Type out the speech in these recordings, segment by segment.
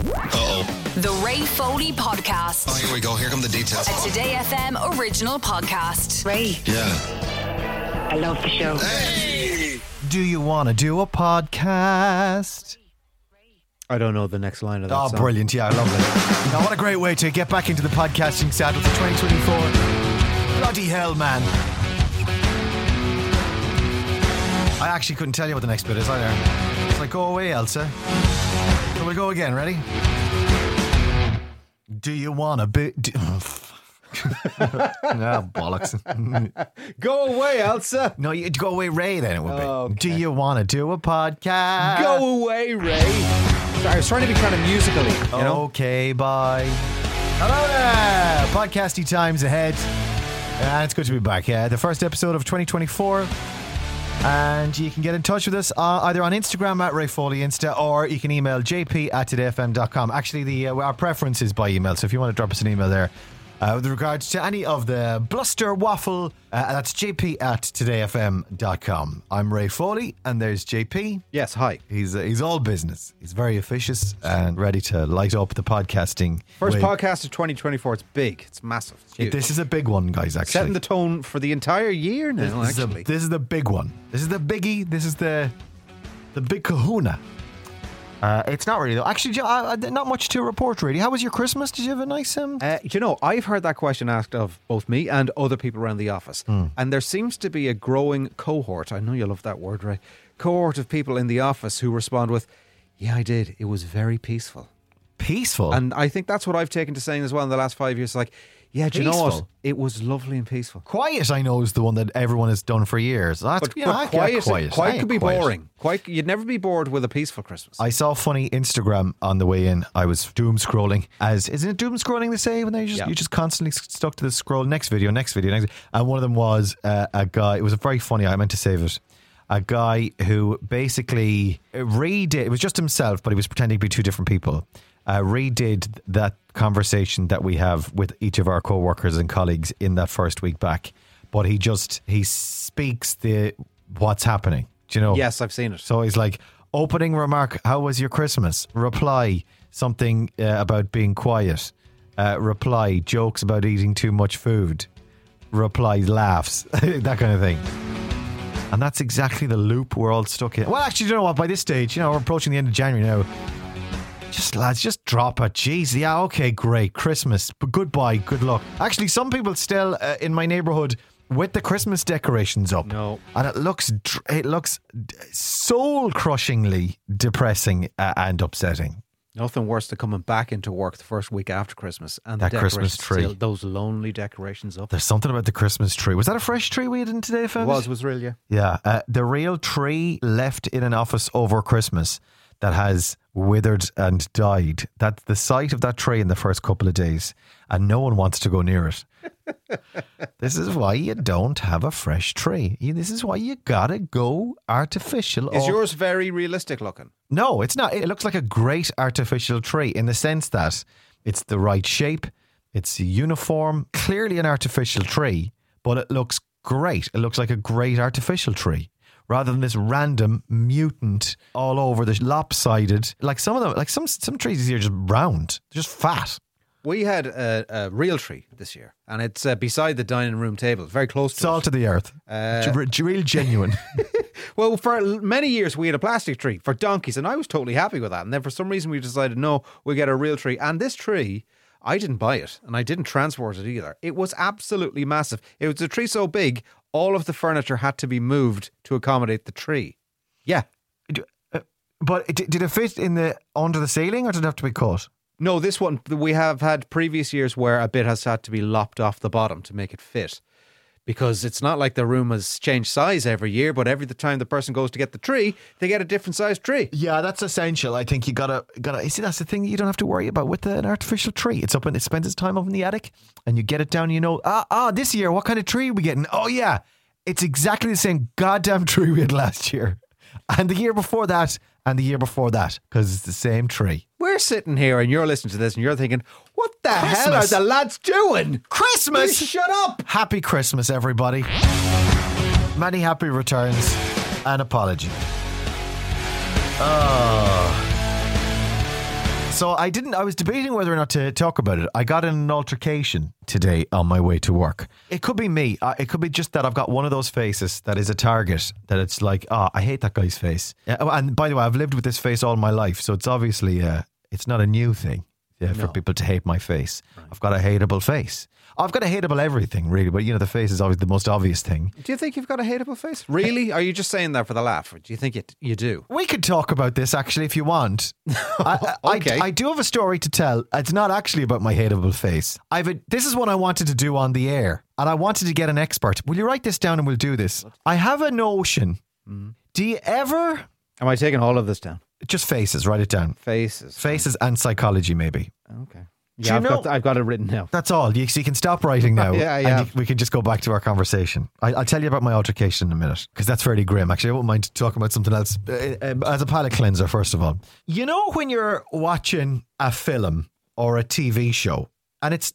The Ray Foley Podcast. Oh, here we go. Here come the details. A Today FM original podcast. Ray, Yeah. I love the show. Hey! Do you want to do a podcast? I don't know the next line of that song. Brilliant. Yeah, lovely. Now, what a great way to get back into the podcasting saddle for 2024. Bloody hell, man. I actually couldn't tell you what the next bit is either. It's like, go away, Elsa. So we'll go again. Ready? Do you want to be... No, bollocks. Go away, Elsa. No, you go away, Ray, then it would be. Okay. Do you want to do a podcast? Go away, Ray. Sorry, I was trying to be kind of musically, you know? Okay, bye. Hello there. Podcasty times ahead. And it's good to be back. Yeah, the first episode of 2024. And you can get in touch with us either on Instagram at Ray Foley Insta, or you can email jp@todayfm.com. Actually, our preference is by email, so if you want to drop us an email there with regards to any of the bluster waffle, that's jp@todayfm.com. I'm Ray Foley, and there's JP. Yes, hi. He's all business. He's very officious and ready to light up the podcasting. First way. podcast of 2024. It's big. It's massive. It's huge. This is a big one, guys, actually. Setting the tone for the entire year now, actually. This is the big one. This is the biggie. This is the big kahuna. It's not really, though. Actually, not much to report, really. How was your Christmas? Did you have a nice... I've heard that question asked of both me and other people around the office. And there seems to be a growing cohort, I know you love that word, Ray, cohort of people in the office who respond with, yeah, I did. It was very peaceful. Peaceful? And I think that's what I've taken to saying as well in the last 5 years. Like, yeah, do you know what? Peaceful? It was lovely and peaceful. Quiet, I know, is the one that everyone has done for years. That's, Quiet could be quiet. boring. You'd never be bored with a peaceful Christmas. I saw a funny Instagram on the way in. I was doom scrolling. Isn't it doom scrolling they say when you just constantly stuck to the scroll? Next video. And one of them was a guy. It was a very funny. I meant to save it. A guy who basically redid. It was just himself, but he was pretending to be two different people. Redid that conversation that we have with each of our co-workers and colleagues in that first week back, but he speaks what's happening. Do you know? Yes, I've seen it. So he's like, opening remark, how was your Christmas? Reply, something about being quiet. Reply, jokes about eating too much food. Reply, laughs. That kind of thing. And that's exactly the loop we're all stuck in. Well, actually, you know what? By this stage, we're approaching the end of January now. Lads, just drop it. Jeez, yeah, okay, great. Christmas, but goodbye, good luck. Actually, some people still in my neighbourhood with the Christmas decorations up. No. And it looks soul-crushingly depressing and upsetting. Nothing worse than coming back into work the first week after Christmas and That the Christmas tree. Still, those lonely decorations up. There's something about the Christmas tree. Was that a fresh tree we had in today, fellas? It was real, yeah. Yeah, the real tree left in an office over Christmas that has withered and died. That's the sight of that tree in the first couple of days, and no one wants to go near it. This is why you don't have a fresh tree. This is why you gotta go artificial. Is yours very realistic looking? No, it's not. It looks like a great artificial tree in the sense that it's the right shape, it's uniform, clearly an artificial tree, but it looks great. It looks like a great artificial tree. Rather than this random mutant all over the lopsided, like some of them, like some trees here are just round, they're just fat. We had a real tree this year, and it's beside the dining room table, very close to Salt of the earth, real genuine. Well, for many years we had a plastic tree for donkeys, and I was totally happy with that. And then for some reason we decided, no, we'll get a real tree. And this tree, I didn't buy it, and I didn't transport it either. It was absolutely massive. It was a tree so big, all of the furniture had to be moved to accommodate the tree. Yeah. But did it fit under the ceiling, or did it have to be cut? No, this one, we have had previous years where a bit has had to be lopped off the bottom to make it fit. Because it's not like the room has changed size every year, but every time the person goes to get the tree, they get a different sized tree. Yeah, that's essential. I think you gotta. You see, that's the thing you don't have to worry about with an artificial tree. It spends its time up in the attic, and you get it down. This year, what kind of tree are we getting? Oh yeah, it's exactly the same goddamn tree we had last year, and the year before that, and the year before that, because it's the same tree. We're sitting here and you're listening to this and you're thinking, what the hell are the lads doing? Christmas! Shut up! Happy Christmas, everybody. Many happy returns and apology. So I was debating whether or not to talk about it. I got in an altercation today on my way to work. It could be me. It could be just that I've got one of those faces that is a target, that it's like, I hate that guy's face. And by the way, I've lived with this face all my life, so it's obviously, it's not a new thing for people to hate my face. Right. I've got a hateable face. I've got a hateable everything, really, but the face is always the most obvious thing. Do you think you've got a hateable face? Really? Are you just saying that for the laugh? Or do you think you do? We could talk about this, actually, if you want. Okay. I do have a story to tell. It's not actually about my hateable face. This is what I wanted to do on the air, and I wanted to get an expert. Will you write this down and we'll do this? I have a notion. Do you ever... Am I taking all of this down? Just faces, write it down. Faces and psychology, maybe. Okay. Yeah, I've got it written now. That's all. You can stop writing now. Yeah. And we can just go back to our conversation. I'll tell you about my altercation in a minute, because that's fairly grim. Actually, I won't mind talking about something else as a palate cleanser, first of all. When you're watching a film or a TV show, and it's,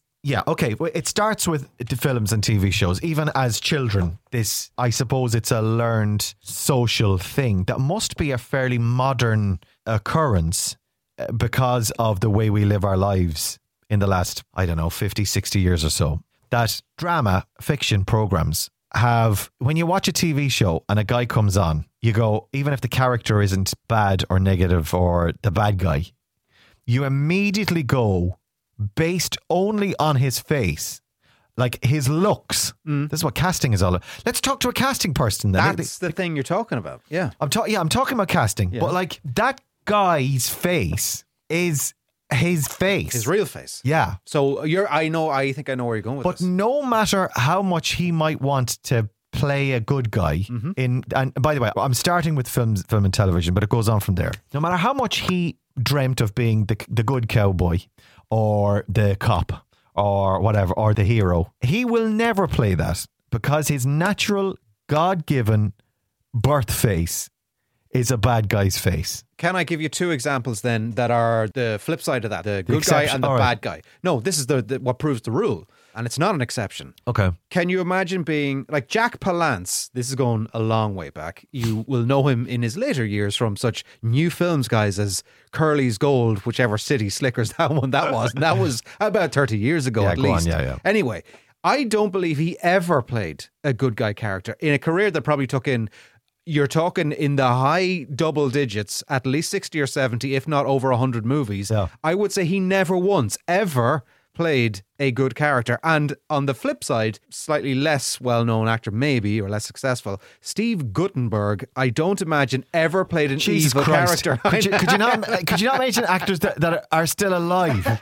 it starts with the films and TV shows. Even as children, I suppose it's a learned social thing that must be a fairly modern occurrence because of the way we live our lives in the last, 50, 60 years or so. That drama, fiction programs have, when you watch a TV show and a guy comes on, you go, even if the character isn't bad or negative or the bad guy, you immediately go based only on his face, like his looks. This is what casting is all about. Let's talk to a casting person then. That's the thing you're talking about. Yeah. I'm talking about casting, but like that guy's face is his face, his real face. Yeah. So I think I know where you're going with this. But no matter how much he might want to play a good guy and by the way, I'm starting with film and television, but it goes on from there. No matter how much he dreamt of being the good cowboy or the cop or whatever, or the hero, he will never play that, because his natural God-given birth face is a bad guy's face. Can I give you two examples then that are the flip side of that? The good guy and the bad guy. No, this is the what proves the rule. And it's not an exception. Okay. Can you imagine being like Jack Palance? This is going a long way back. You will know him in his later years from such new films, guys, as Curly's Gold, whichever city Slickers that was. And that was about 30 years ago at least. Yeah. Anyway, I don't believe he ever played a good guy character in a career that probably took in, you're talking in the high double digits, at least 60 or 70, if not over 100 movies. Yeah. I would say he never once, ever played a good character. And on the flip side, slightly less well-known actor maybe, or less successful, Steve Guttenberg, I don't imagine ever played an evil character. Could you not mention actors that are still alive?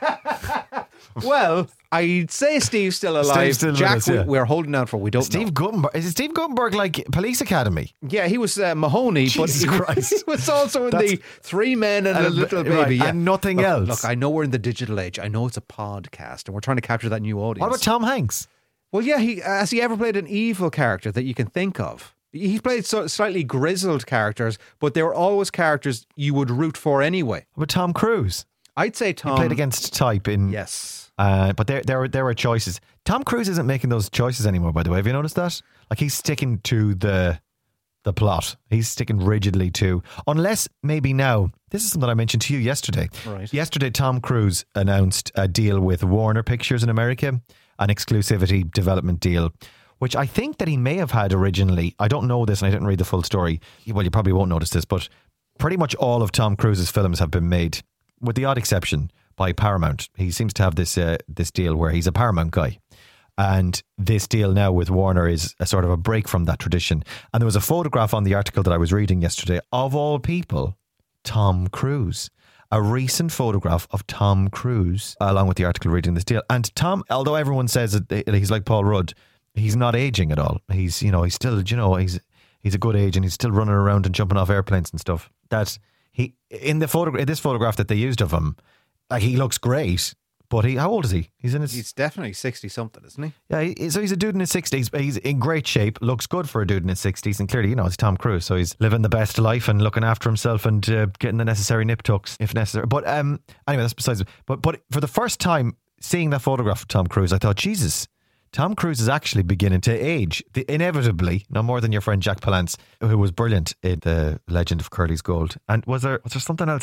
Well, I'd say Steve's still alive. Steve's still Jack, with us, we're holding out for. We don't know. Guttenberg. Is it Steve Guttenberg like Police Academy? Yeah, he was Mahoney, Jesus Christ. He was also in the Three Men and a Little Baby. Right, yeah. And nothing else. Look, I know we're in the digital age. I know it's a podcast and we're trying to capture that new audience. What about Tom Hanks? Well, yeah, has he ever played an evil character that you can think of? He played slightly grizzled characters, but they were always characters you would root for anyway. What about Tom Cruise? I'd say Tom... He played against type in... Yes. But there were choices. Tom Cruise isn't making those choices anymore, by the way. Have you noticed that? Like, he's sticking to the plot. He's sticking rigidly to... Unless, maybe now... This is something I mentioned to you yesterday. Right. Yesterday, Tom Cruise announced a deal with Warner Pictures in America, an exclusivity development deal, which I think that he may have had originally. I don't know this and I didn't read the full story. Well, you probably won't notice this, but pretty much all of Tom Cruise's films have been made, with the odd exception, by Paramount. He seems to have this deal where he's a Paramount guy. And this deal now with Warner is a sort of a break from that tradition. And there was a photograph on the article that I was reading yesterday, of all people, Tom Cruise. A recent photograph of Tom Cruise, along with the article reading this deal. And Tom, although everyone says that he's like Paul Rudd, he's not aging at all. He's still, he's a good age and he's still running around and jumping off airplanes and stuff. That he, in this photograph that they used of him, like, he looks great, but how old is he? He's definitely 60 something, isn't he? Yeah, so he's a dude in his 60s. He's in great shape, looks good for a dude in his 60s, and clearly, it's Tom Cruise, so he's living the best life and looking after himself and getting the necessary nip tucks if necessary. But anyway, that's besides. But for the first time seeing that photograph of Tom Cruise, I thought, Jesus, Tom Cruise is actually beginning to age, inevitably, no more than your friend Jack Palance, who was brilliant in The Legend of Curly's Gold. And was there something else?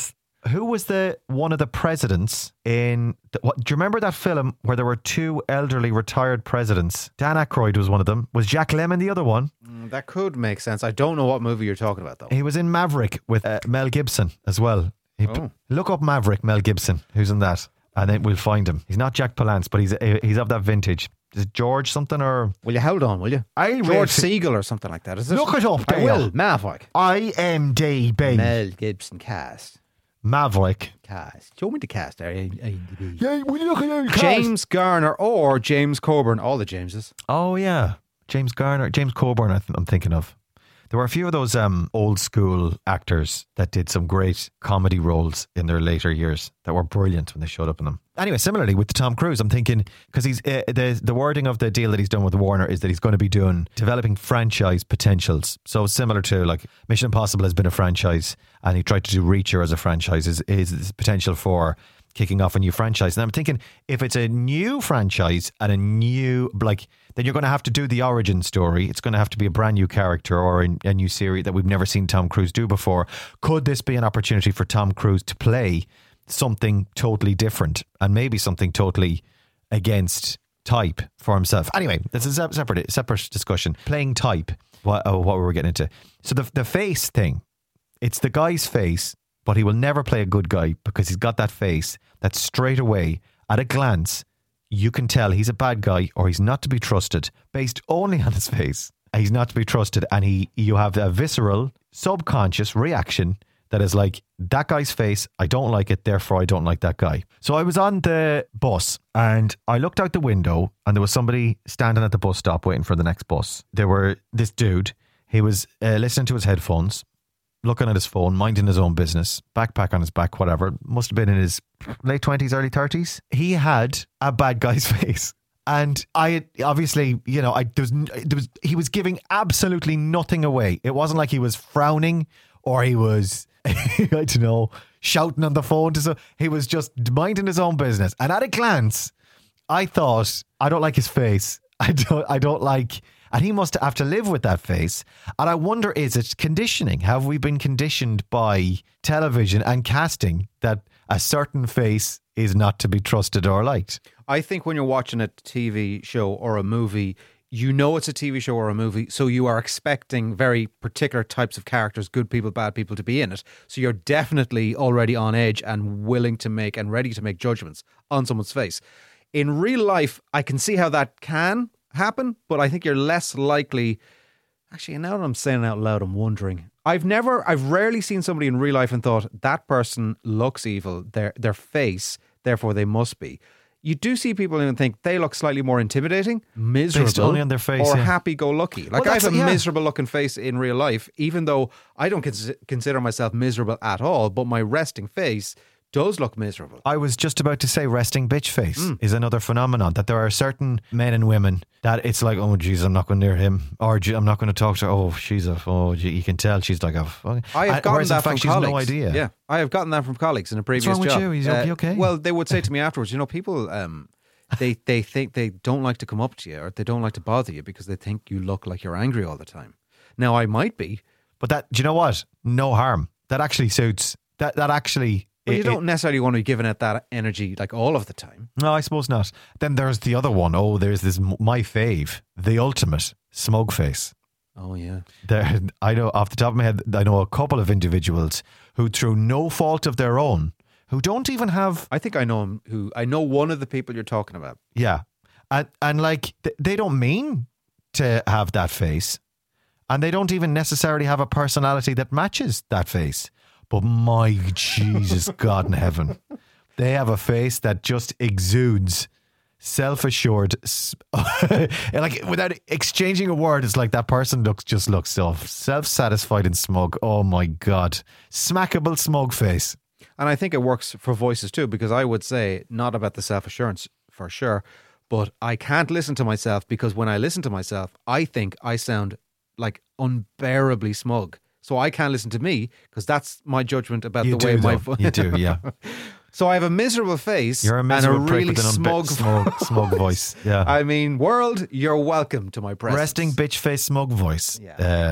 Who was one of the presidents in... do you remember that film where there were two elderly retired presidents? Dan Aykroyd was one of them. Was Jack Lemmon the other one? That could make sense. I don't know what movie you're talking about, though. He was in Maverick with Mel Gibson as well. Look up Maverick, Mel Gibson. Who's in that? And then we'll find him. He's not Jack Palance, but he's of that vintage. Is it George something or... Will you hold on, will you? George Siegel or something like that, is it? Look it up there. I will. Maverick. IMDb. Mel Gibson cast. Maverick. Cast. Show me the cast there. IMDb. Yeah, will you look at the cast? James Garner or James Coburn. All the Jameses. Oh, yeah. James Garner. James Coburn, I'm thinking of. There were a few of those old school actors that did some great comedy roles in their later years that were brilliant when they showed up in them. Anyway, similarly with Tom Cruise, I'm thinking, because he's the wording of the deal that he's done with Warner is that he's going to be developing franchise potentials. So similar to like Mission Impossible has been a franchise, and he tried to do Reacher as a franchise. Is potential for kicking off a new franchise. And I'm thinking, if it's a new franchise and a new, then you're going to have to do the origin story. It's going to have to be a brand new character or a new series that we've never seen Tom Cruise do before. Could this be an opportunity for Tom Cruise to play something totally different and maybe something totally against type for himself? Anyway, this is a separate discussion. Playing type, what were we getting into? So the face thing, it's the guy's face, but he will never play a good guy because he's got that face that straight away, at a glance, you can tell he's a bad guy or he's not to be trusted based only on his face. He's not to be trusted, and you have a visceral, subconscious reaction that is like, that guy's face, I don't like it, therefore I don't like that guy. So I was on the bus and I looked out the window and there was somebody standing at the bus stop waiting for the next bus. This dude, he was listening to his headphones, looking at his phone, minding his own business, backpack on his back, whatever. Must have been in his late 20s, early 30s. He had a bad guy's face. And I obviously, he was giving absolutely nothing away. It wasn't like he was frowning or he was, I don't know, shouting on the phone. He was just minding his own business. And at a glance, I thought, I don't like his face. I don't like... And he must have to live with that face. And I wonder, is it conditioning? Have we been conditioned by television and casting that a certain face is not to be trusted or liked? I think when you're watching a TV show or a movie, you know it's a TV show or a movie, so you are expecting very particular types of characters, good people, bad people, to be in it. So you're definitely already on edge and willing to make and ready to make judgments on someone's face. In real life, I can see how that can happen, but I think you're less likely. Actually, now that I'm saying it out loud, I'm wondering. I've rarely seen somebody in real life and thought that person looks evil. Their face, therefore they must be. You do see people and think they look slightly more intimidating, miserable, based only on their face, or yeah. happy-go-lucky. Like, I have a miserable-looking face in real life, even though I don't consider myself miserable at all. But my resting face does look miserable. I was just about to say resting bitch face is another phenomenon, that there are certain men and women that it's like, oh geez, I'm not going near him, or I'm not going to talk to her. You can tell she's like a... I have gotten that from colleagues. No idea. Yeah, I have gotten that from colleagues in a previous job. What's wrong with you? Is you okay? Well, they would say to me afterwards, people, they think they don't like to come up to you or they don't like to bother you because they think you look like you're angry all the time. Now, I might be. But that, do you know what? No harm. That actually suits. That actually... But you don't necessarily want to be giving it that energy like all of the time. No, I suppose not. Then there's the other one. Oh, there's this, my fave, the ultimate smug face. Oh, yeah. I know off the top of my head, I know a couple of individuals who, through no fault of their own, who don't even have... I think I know one of the people you're talking about. Yeah. And like, they don't mean to have that face. And they don't even necessarily have a personality that matches that face. But my Jesus, God in heaven, they have a face that just exudes self-assured. Like, without exchanging a word, it's like that person looks so self-satisfied and smug. Oh my God. Smackable smug face. And I think it works for voices too, because I would say, not about the self-assurance for sure, but I can't listen to myself because when I listen to myself, I think I sound like unbearably smug. So I can't listen to me because that's my judgment about the way my voice. You do, yeah. So I have a miserable face and a really smug voice. Yeah. I mean, world, you're welcome to my presence. Resting bitch face smug voice. Yeah.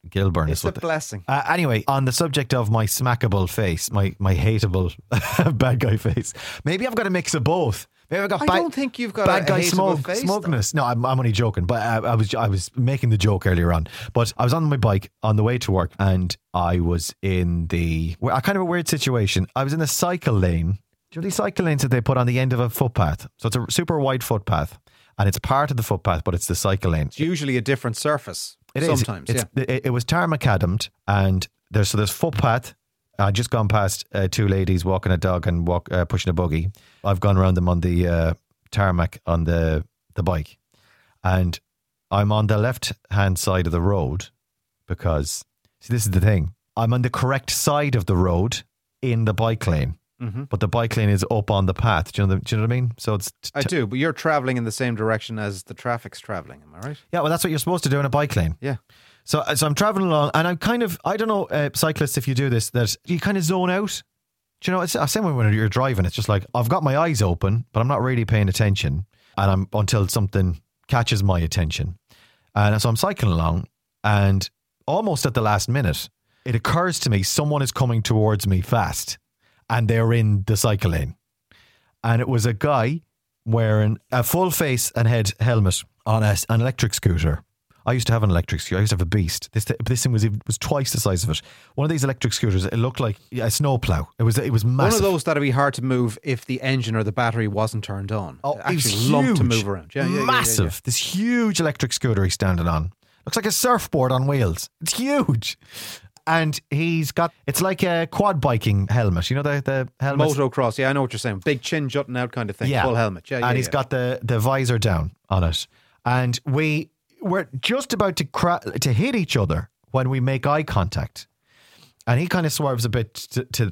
Gilburn. It's is a what the- blessing. Anyway, on the subject of my smackable face, my hateable bad guy face, maybe I've got a mix of both. Maybe I've got I don't think you've got bad a guy hateable face, smugness. No, I'm only joking. But I was making the joke earlier on. But I was on my bike on the way to work, and I was in a kind of a weird situation. I was in the cycle lane. Do you know these cycle lanes that they put on the end of a footpath? So it's a super wide footpath, and it's part of the footpath, but it's the cycle lane. It's usually a different surface. It is. Sometimes, It was tarmac macadammed, and there's footpath. I'd just gone past two ladies walking a dog and pushing a buggy. I've gone around them on the tarmac on the bike, and I'm on the left hand side of the road because see, this is the thing. I'm on the correct side of the road in the bike lane. But the bike lane is up on the path. Do you know what I mean? So it's I do, but you're travelling in the same direction as the traffic's travelling, am I right? yeah. Well, that's what you're supposed to do in a bike lane. Yeah. So I'm traveling along, and I'm kind of, I don't know, cyclists, if you do this, that you kind of zone out. Do you know? It's the same way when you're driving. It's just like I've got my eyes open, but I'm not really paying attention, and until something catches my attention, and so I'm cycling along, and almost at the last minute, it occurs to me someone is coming towards me fast. And they're in the cycle lane. And it was a guy wearing a full face and head helmet on an electric scooter. I used to have an electric scooter. I used to have a beast. This thing was twice the size of it. One of these electric scooters, it looked like a snowplow. It was massive. One of those that'd be hard to move if the engine or the battery wasn't turned on. Oh, It it was actually lumped to huge. move around. Yeah, Massive. This huge electric scooter he's standing on. Looks like a surfboard on wheels. It's huge. And he's got, it's like a quad biking helmet. You know the helmet? Motocross, yeah, I know what you're saying. Big chin jutting out kind of thing. Yeah. Full helmet. Yeah, and he's got the visor down on it. And we were just about to hit each other when we make eye contact. And he kind of swerves a bit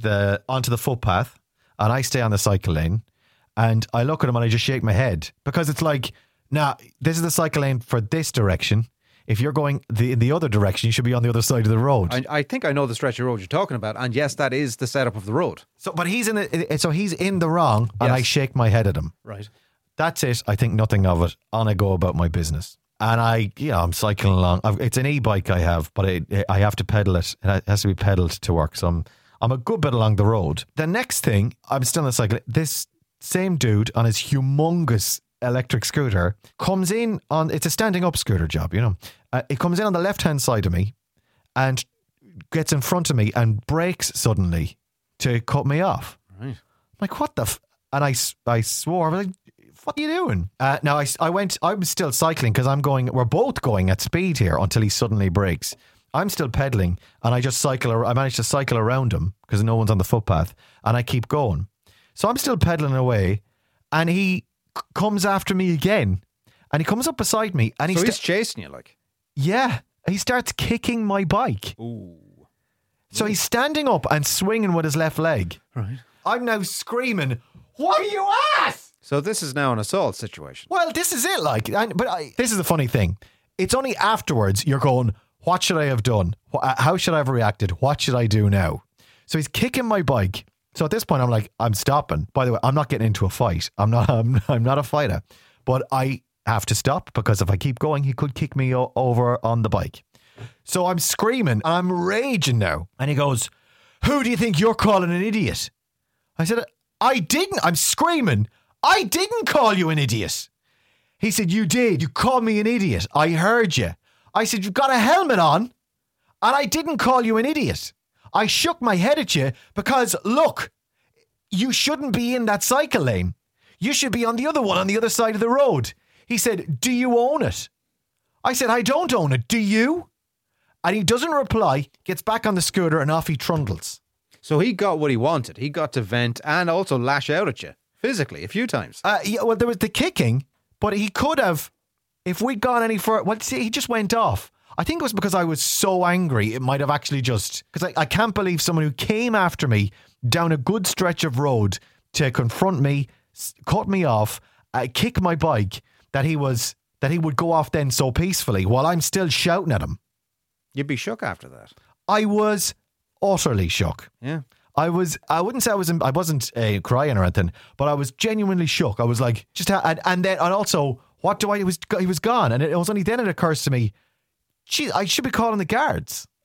onto the footpath, and I stay on the cycle lane. And I look at him and I just shake my head because it's like, nah, this is the cycle lane for this direction. If you're going in the other direction, you should be on the other side of the road. I think I know the stretch of road you're talking about, and yes, that is the setup of the road. So, but he's in the wrong, and Yes. I shake my head at him. Right. That's it. I think nothing of it. On I go about my business, and I'm cycling along. It's an e-bike I have, but I have to pedal it. It has to be pedaled to work. So I'm a good bit along the road. The next thing, I'm still on the cycle. This same dude on his humongous electric scooter comes in on, it's a standing up scooter job, you know. It comes in on the left hand side of me and gets in front of me and brakes suddenly to cut me off. Right. I'm like, what the and I swore. I was like, what are you doing? Now I was still cycling because we're both going at speed here until he suddenly brakes. I'm still pedaling, and I managed to cycle around him because no one's on the footpath, and I keep going. So I'm still pedaling away, and he comes after me again, and he comes up beside me, and he's chasing you, like. Yeah, he starts kicking my bike. Ooh. So he's standing up and swinging with his left leg. Right. I'm now screaming, "What are you at?" So this is now an assault situation. Well, this is it, like. This is the funny thing. It's only afterwards you're going, what should I have done? How should I have reacted? What should I do now? So he's kicking my bike. So at this point, I'm like, I'm stopping. By the way, I'm not getting into a fight. I'm not a fighter. But I have to stop because if I keep going, he could kick me over on the bike. So I'm screaming. I'm raging now. And he goes, "Who do you think you're calling an idiot?" I said, "I didn't." I'm screaming. "I didn't call you an idiot." He said, "You did. You called me an idiot. I heard you." I said, "You've got a helmet on, and I didn't call you an idiot. I shook my head at you because, look, you shouldn't be in that cycle lane. You should be on the other one, on the other side of the road." He said, "Do you own it?" I said, "I don't own it. Do you?" And he doesn't reply, gets back on the scooter, and off he trundles. So he got what he wanted. He got to vent and also lash out at you physically a few times. Yeah, well, there was the kicking, but he could have, if we'd gone any further. Well, see, he just went off. I think it was because I was so angry. It might have actually just, because I can't believe someone who came after me down a good stretch of road to confront me, cut me off, kick my bike, that he would go off then so peacefully while I'm still shouting at him. You'd be shook after that. I was utterly shook. Yeah. I wouldn't say I wasn't crying or anything, but I was genuinely shook. I was like, and also, what do he was gone. And it was only then it occurs to me, gee, I should be calling the guards.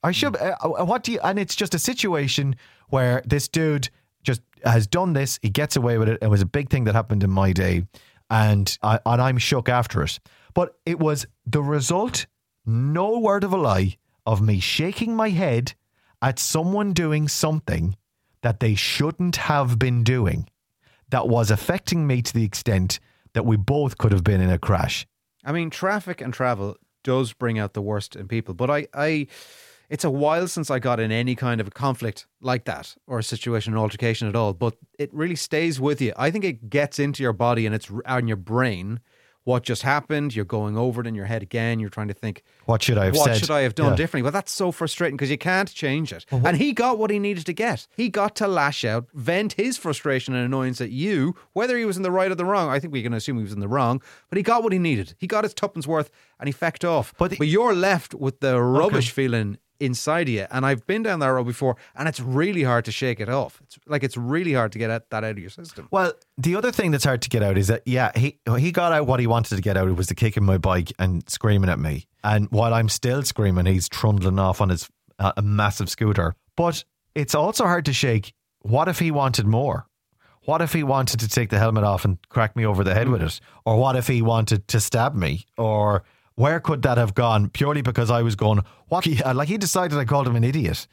I should. What do you? And it's just a situation where this dude just has done this. He gets away with it. It was a big thing that happened in my day, and I'm shook after it. But it was the result, no word of a lie, of me shaking my head at someone doing something that they shouldn't have been doing, that was affecting me to the extent that we both could have been in a crash. I mean, traffic and travel does bring out the worst in people, but it's a while since I got in any kind of a conflict like that, or a situation, an altercation at all, but it really stays with you. I think it gets into your body and it's on your brain. What just happened? You're going over it in your head again. You're trying to think, what should I have said? What should I have done differently? Well, that's so frustrating because you can't change it. And he got what he needed to get. He got to lash out, vent his frustration and annoyance at you, whether he was in the right or the wrong. I think we can assume he was in the wrong, but he got what he needed. He got his tuppence worth and he fecked off. But you're left with the rubbish feeling inside of you. And I've been down that road before, and it's really hard to shake it off. It's really hard to get that out of your system. Well, the other thing that's hard to get out is that, he got out what he wanted to get out. It was the kicking my bike and screaming at me. And while I'm still screaming, he's trundling off on his a massive scooter. But it's also hard to shake. What if he wanted more? What if he wanted to take the helmet off and crack me over the head with it? Or what if he wanted to stab me? Or where could that have gone purely because I was going, what? He decided I called him an idiot.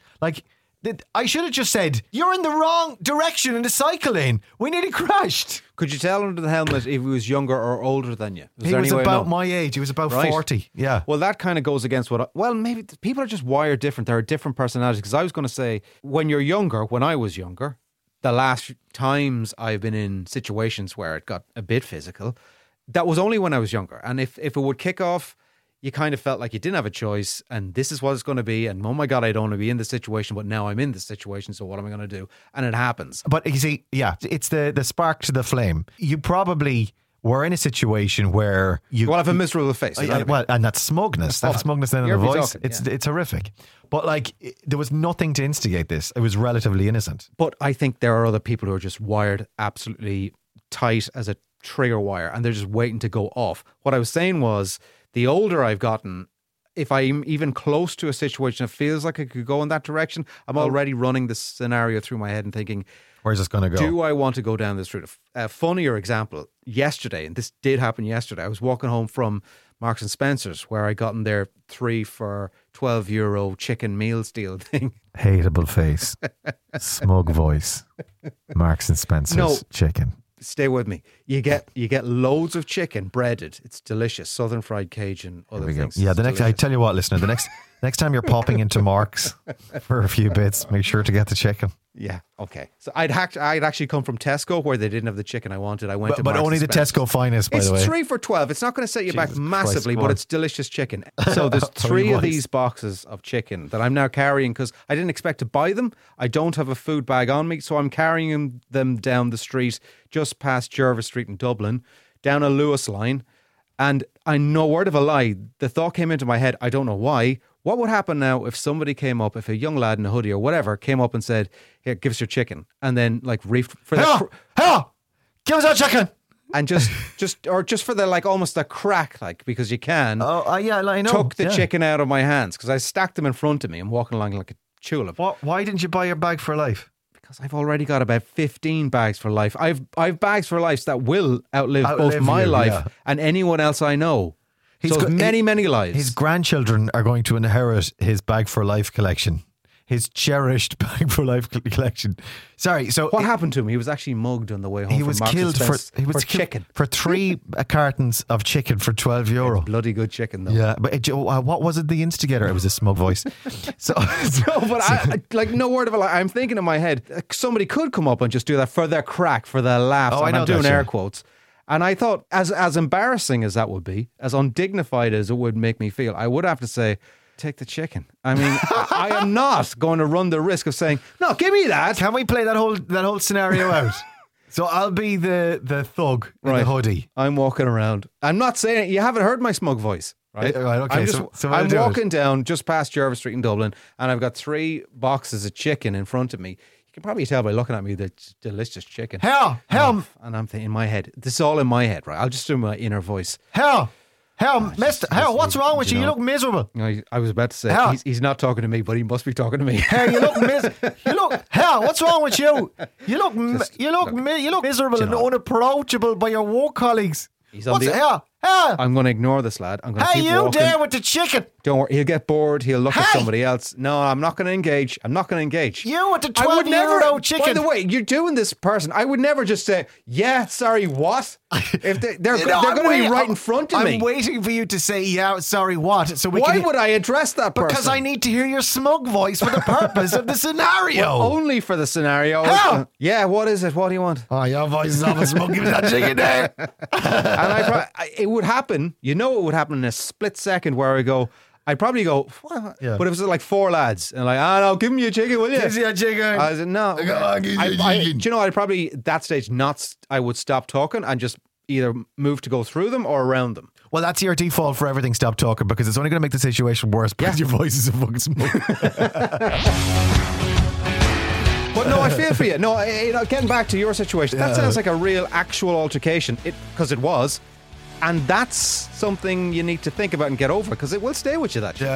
I should have just said, you're in the wrong direction in the cycle lane. We nearly crashed. Could you tell under the helmet if he was younger or older than you? He was about my age. He was about 40. Yeah. Well, that kind of goes against maybe people are just wired different. There are different personalities. Because I was going to say, when I was younger, the last times I've been in situations where it got a bit physical, that was only when I was younger. And if it would kick off, you kind of felt like you didn't have a choice and this is what it's going to be. And oh my God, I don't want to be in this situation, but now I'm in this situation. So what am I going to do? And it happens. But you see, it's the spark to the flame. You probably were in a situation where you have a miserable face. And that's smugness. That's smugness in the voice. It's horrific. But there was nothing to instigate this. It was relatively innocent. But I think there are other people who are just wired absolutely tight as a trigger wire and they're just waiting to go off. What I was saying was, the older I've gotten, if I'm even close to a situation that feels like it could go in that direction, I'm already running the scenario through my head and thinking, where's this going to go? Do I want to go down this route? A funnier example, yesterday, and this did happen yesterday, I was walking home from Marks and Spencer's where I got in their 3 for €12 chicken meals deal thing. Hateable face. Smug voice. Marks and Spencer's chicken. Stay with me. You get loads of chicken breaded. It's delicious. Southern fried Cajun, other things. Yeah, I tell you what, listener, the next time you're popping into Mark's for a few bits, make sure to get the chicken. Yeah, okay. So I'd actually come from Tesco where they didn't have the chicken I wanted. I went to Marks but only the Tesco finest, by the way. It's 3 for $12. It's not going to set you back massively, but it's delicious chicken. So there's 3 of these boxes of chicken that I'm now carrying because I didn't expect to buy them. I don't have a food bag on me, so I'm carrying them down the street just past Jervis Street in Dublin, down a Lewis line. And I no word of a lie, the thought came into my head, I don't know why. What would happen now if somebody came up, if a young lad in a hoodie or whatever came up and said, "Here, give us your chicken," and then reefed for give us our chicken, and just for the almost a crack, because you can. I know. Took the chicken out of my hands because I stacked them in front of me. I'm walking along like a tulip. Why didn't you buy your bag for life? Because I've already got about 15 bags for life. I've bags for life that will outlive both my life and anyone else I know. Many lives. His grandchildren are going to inherit his bag for life collection. His cherished bag for life collection. Sorry, so what happened to him? He was actually mugged on the way home. He was killed for chicken for 3 cartons of chicken for €12. Bloody good chicken, though. Yeah, but what was it? The instigator? It was a smug voice. No word of a lie. I'm thinking in my head, somebody could come up and just do that for their crack, for their laughs. Oh, I'm doing air quotes. And I thought, as embarrassing as that would be, as undignified as it would make me feel, I would have to say, take the chicken. I mean, I am not going to run the risk of saying, no, give me that. Can we play that whole scenario out? So I'll be the thug in the hoodie. I'm walking around. I'm not saying, you haven't heard my smug voice, right? Right, okay. I'm walking down just past Jervis Street in Dublin, and I've got 3 boxes of chicken in front of me. You can probably tell by looking at me that it's delicious chicken. Hell. And I'm thinking in my head, this is all in my head, right? I'll just do my inner voice. Hell. Hell, mister, hell, what's wrong with you? You know- look miserable. I was about to say, Hell. he's not talking to me, but he must be talking to me. Hell, you look, hell, what's wrong with you? You look miserable and unapproachable by your work colleagues. He's on What's the- hell? I'm going to ignore this lad. I'm going to Hey, keep you walking. there with the chicken? Don't worry, he'll get bored. He'll look at Hey! somebody else. No, I'm not going to engage. I'm not going to engage. You with the I would 12-euro never. chicken. By the way, you're doing this person. I would never just say, "Yeah, sorry, what?" If they're You know, going to be waiting- right in front of me. I'm waiting for you to say, yeah, sorry, what? So we Why can. would I address that person? Because I need to hear your smug voice for the purpose of the scenario. Only for the scenario. How? Yeah, what is it? What do you want? Oh, your voice is almost smug. Give me that chicken there. And it would happen. You know, it would happen in a split second where I'd probably go, what? Yeah. But if it was like four lads and like, no, give me a chicken, will you? Give me a chicken. I said, no. Go on, give me a chicken. Do you know, I'd probably, at that stage, I would stop talking and just either move to go through them or around them. Well, that's your default for everything. Stop talking because it's only going to make the situation worse because your voice is a fucking smug. But no, I feel for you. No, getting back to your situation, that sounds like a real actual altercation, because it was. And that's something you need to think about and get over, because it will stay with you, that shit.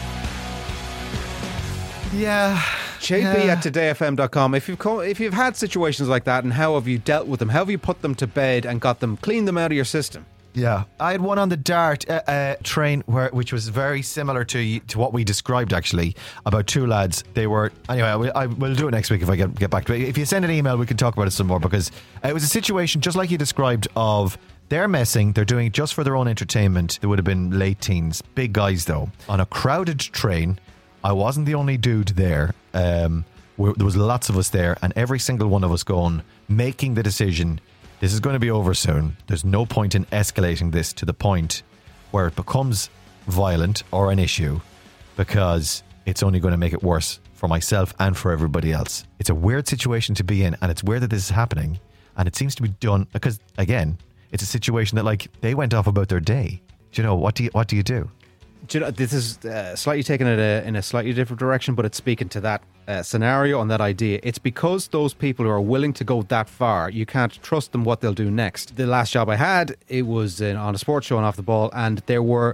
Yeah. JP at todayfm.com. If you've had situations like that, and how have you dealt with them? How have you put them to bed and cleaned them out of your system? Yeah, I had one on the Dart train which was very similar to what we described, actually, about two lads. They were, anyway, we'll do it next week if I get back to it. If you send an email, we can talk about it some more, because it was a situation just like you described of they're messing, they're doing it just for their own entertainment. They would have been late teens, big guys though, on a crowded train. I wasn't the only dude there. There was lots of us there, and every single one of us making the decision, this is going to be over soon. There's no point in escalating this to the point where it becomes violent or an issue, because it's only going to make it worse for myself and for everybody else. It's a weird situation to be in, and it's weird that this is happening, and it seems to be done because, again, it's a situation that, like, they went off about their day. Do you know, what do you do? Do you know, this is slightly taken it in a slightly different direction, but it's speaking to that scenario and that idea. It's because those people who are willing to go that far, you can't trust them what they'll do next. The last job I had, it was on a sports show and off the ball, and there were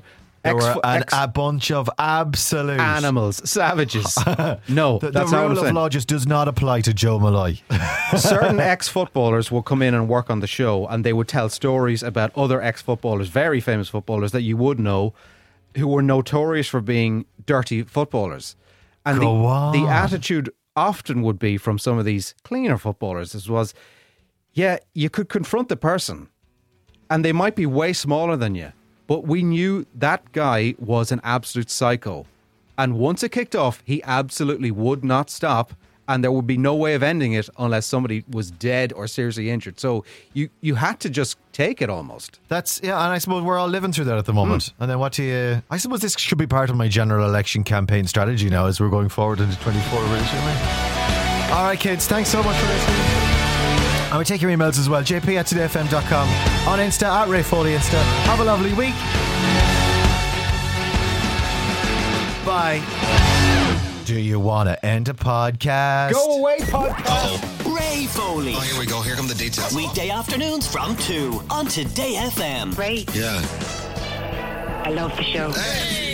a bunch of absolute animals, savages. No, the that's not what I'm rule of saying. law just does not apply to Joe Malloy. Certain ex-footballers will come in and work on the show, and they would tell stories about other ex-footballers, very famous footballers that you would know, who were notorious for being dirty footballers. And Go on. the attitude often would be from some of these cleaner footballers yeah, you could confront the person and they might be way smaller than you, but we knew that guy was an absolute psycho. And once it kicked off, he absolutely would not stop, and there would be no way of ending it unless somebody was dead or seriously injured. So you had to just take it almost. That's, yeah, and I suppose we're all living through that at the moment. And then what do you... I suppose this should be part of my general election campaign strategy now as we're going forward into 24, really, shouldn't we? All right, kids, thanks so much for listening. And we take your emails as well. JP at todayfm.com, on Insta, at Ray Foley Insta. Have a lovely week. Bye. Do you want to end a podcast? Go away, podcast. Ray Foley. Oh, here we go. Here come the details. Weekday afternoons from 2 on Today FM. Great. Yeah. I love the show. Hey!